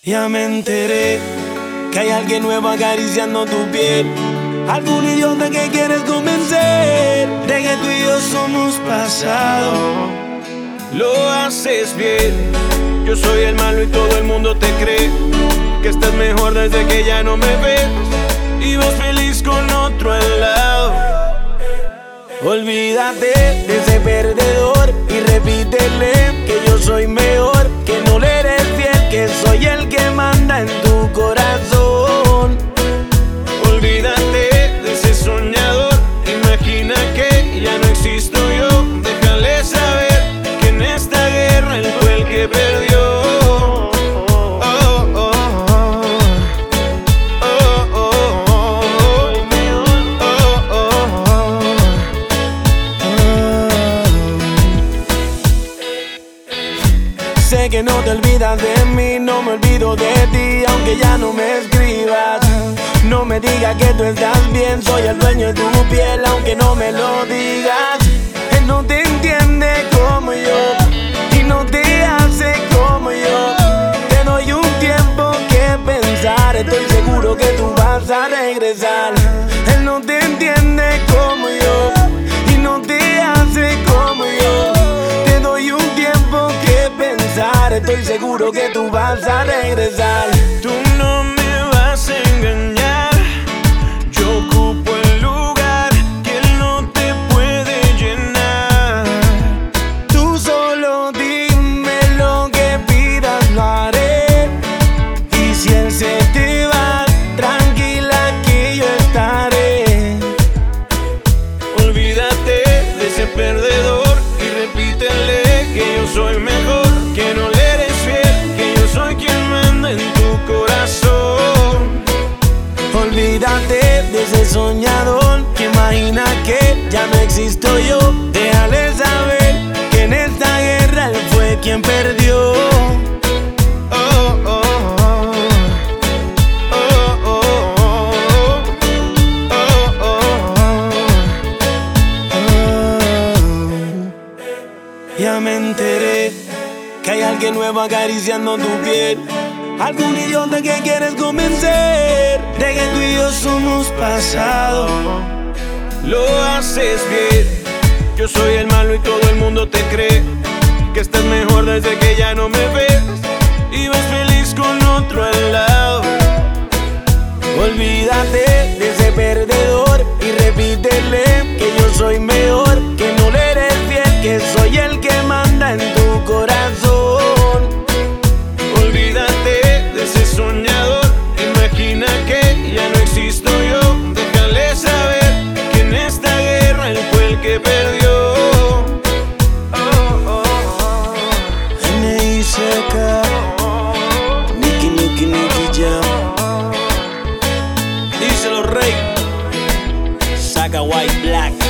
Ya me enteré que hay alguien nuevo acariciando tu piel. Algún idiota que quieres convencer de que tú y yo somos pasado. Lo haces bien. Yo soy el malo y todo el mundo te cree que estás mejor desde que ya no me ves y vas feliz con otro al lado. Olvídate de ese perdedor y repítele que yo soy mejor, que no le eres fiel, que soy el que manda en tu corazón. Olvídate de ese soñador, imagina que ya no existo yo. Déjale saber que en esta guerra él fue el que perdió. Sé que no te olvidas de mí, no me olvido de ti, aunque ya no me escribas. No me digas que tú estás bien, soy el dueño de tu piel, aunque no me lo digas. Él no te entiende como yo y no te hace como yo. Te doy un tiempo que pensar, estoy seguro que tú vas a regresar. Él no te entiende como yo y no te hace como yo. Te doy un tiempo que pensar, estoy seguro que tú vas a regresar. Tú no me vas a engañar, yo ocupo el lugar que él no te puede llenar. Tú solo dime lo que pidas, lo haré. Y si él se te va, tranquila que yo estaré. Olvídate de ese perdedor y repítele que yo soy mejor, que no le eres fiel, que yo soy quien manda en tu corazón. Olvídate de ese soñador que imagina que ya no existo yo. Déjale saber que en esta guerra él fue quien perdió. Ya me enteré que hay alguien nuevo acariciando tu piel. Algún idiota que quieres convencer de que tú y yo somos pasado. Lo haces bien. Yo soy el malo y todo el mundo te cree que estás mejor desde que ya no me ves y vas feliz con otro al lado. Olvídate de ese perdedor y repítele que yo soy mejor, que no le eres fiel, que soy el que manda en tu corazón. Olvídate de ese soñador, imagina que ya no existo yo. Déjale saber que en esta guerra él fue el que perdió. N.I.C.K. Nicky Jam. Díselo, Rey. Saca White Black.